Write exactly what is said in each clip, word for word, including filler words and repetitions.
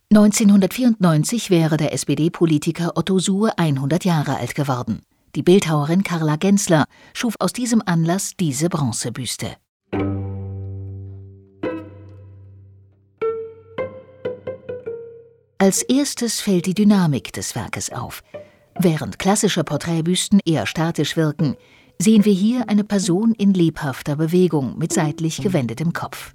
neunzehnhundertvierundneunzig wäre der S P D-Politiker Otto Suhr hundert Jahre alt geworden. Die Bildhauerin Carla Gensler schuf aus diesem Anlass diese Bronzebüste. Als erstes fällt die Dynamik des Werkes auf. Während klassische Porträtbüsten eher statisch wirken, sehen wir hier eine Person in lebhafter Bewegung mit seitlich gewendetem Kopf.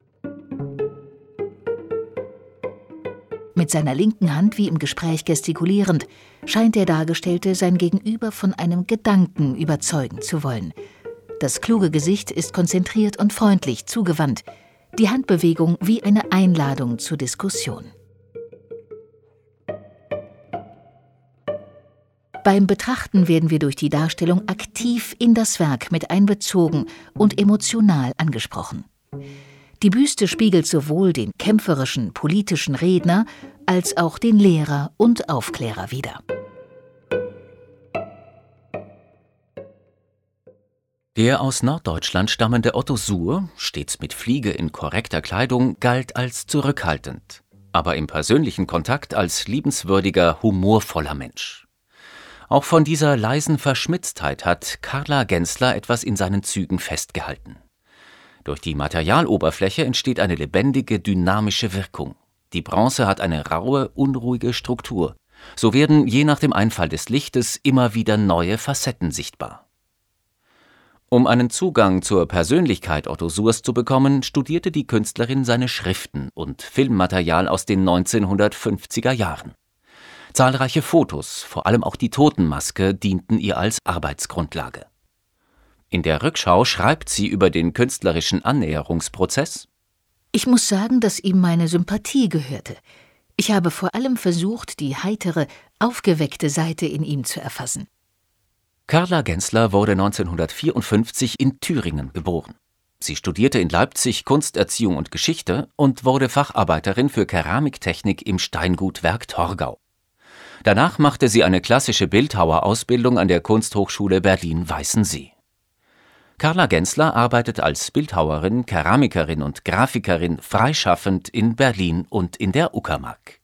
Mit seiner linken Hand wie im Gespräch gestikulierend, scheint der Dargestellte sein Gegenüber von einem Gedanken überzeugen zu wollen. Das kluge Gesicht ist konzentriert und freundlich zugewandt, die Handbewegung wie eine Einladung zur Diskussion. Beim Betrachten werden wir durch die Darstellung aktiv in das Werk mit einbezogen und emotional angesprochen. Die Büste spiegelt sowohl den kämpferischen, politischen Redner als auch den Lehrer und Aufklärer wider. Der aus Norddeutschland stammende Otto Suhr, stets mit Fliege in korrekter Kleidung, galt als zurückhaltend, aber im persönlichen Kontakt als liebenswürdiger, humorvoller Mensch. Auch von dieser leisen Verschmitztheit hat Carla Gensler etwas in seinen Zügen festgehalten. Durch die Materialoberfläche entsteht eine lebendige, dynamische Wirkung. Die Bronze hat eine raue, unruhige Struktur. So werden je nach dem Einfall des Lichtes immer wieder neue Facetten sichtbar. Um einen Zugang zur Persönlichkeit Otto Suhrs zu bekommen, studierte die Künstlerin seine Schriften und Filmmaterial aus den neunzehnhundertfünfziger Jahren. Zahlreiche Fotos, vor allem auch die Totenmaske, dienten ihr als Arbeitsgrundlage. In der Rückschau schreibt sie über den künstlerischen Annäherungsprozess: Ich muss sagen, dass ihm meine Sympathie gehörte. Ich habe vor allem versucht, die heitere, aufgeweckte Seite in ihm zu erfassen. Carla Gensler wurde neunzehnhundertvierundfünfzig in Thüringen geboren. Sie studierte in Leipzig Kunsterziehung und Geschichte und wurde Facharbeiterin für Keramiktechnik im Steingutwerk Torgau. Danach machte sie eine klassische Bildhauerausbildung an der Kunsthochschule Berlin-Weißensee. Carla Gensler arbeitet als Bildhauerin, Keramikerin und Grafikerin freischaffend in Berlin und in der Uckermark.